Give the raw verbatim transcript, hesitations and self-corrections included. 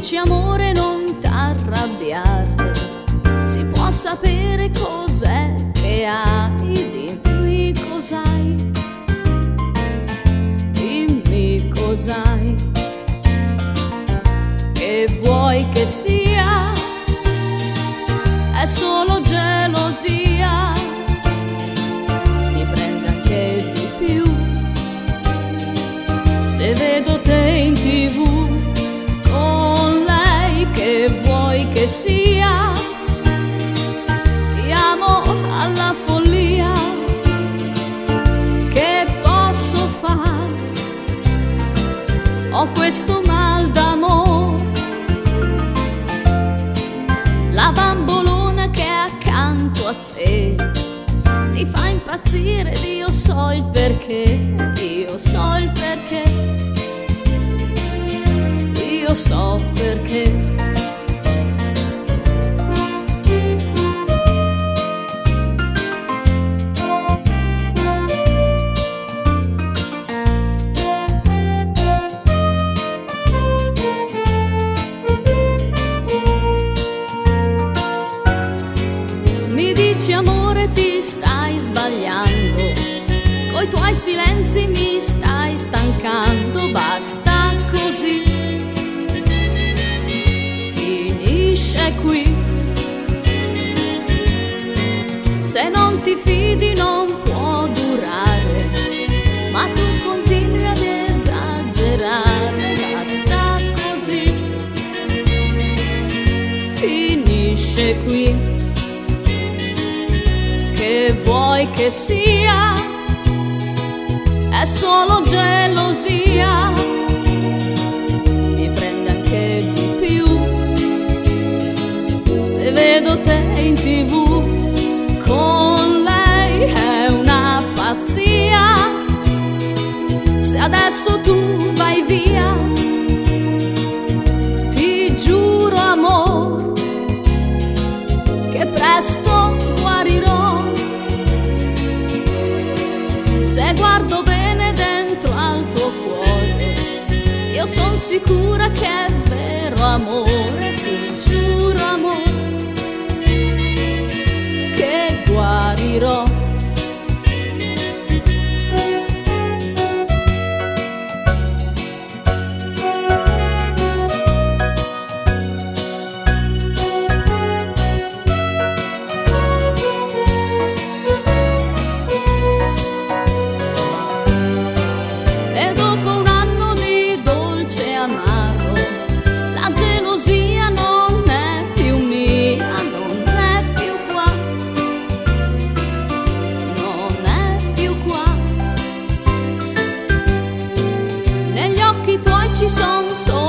dici amore non t'arrabbiare, si può sapere cos'è che hai, dimmi cos'hai, dimmi cos'hai, che vuoi che sia, è solo gelosia, mi prende anche di più se vedo te in tv con lei, che vuoi che sia, ti amo alla follia, che posso fare, ho questo mal d'amore, la bambolona che è accanto a te ti fa impazzire, io so il perché, io so il perché, io so perché. Mi dici amore ti stai sbagliando, coi tuoi silenzi mi stai stancando, basta così, finisce qui, se non ti fidi non può durare, ma tu continui ad esagerare, basta così, finisce qui, che vuoi che sia, è solo gelosia, mi prende anche di più se vedo te in tv con lei, è una pazzia, se adesso tu vai via, ti giuro amor che presto guarirò, se guardo bene dentro al tuo cuore, io son sicura che è vero amore, ti giuro amore, che guarirò. Ci son solo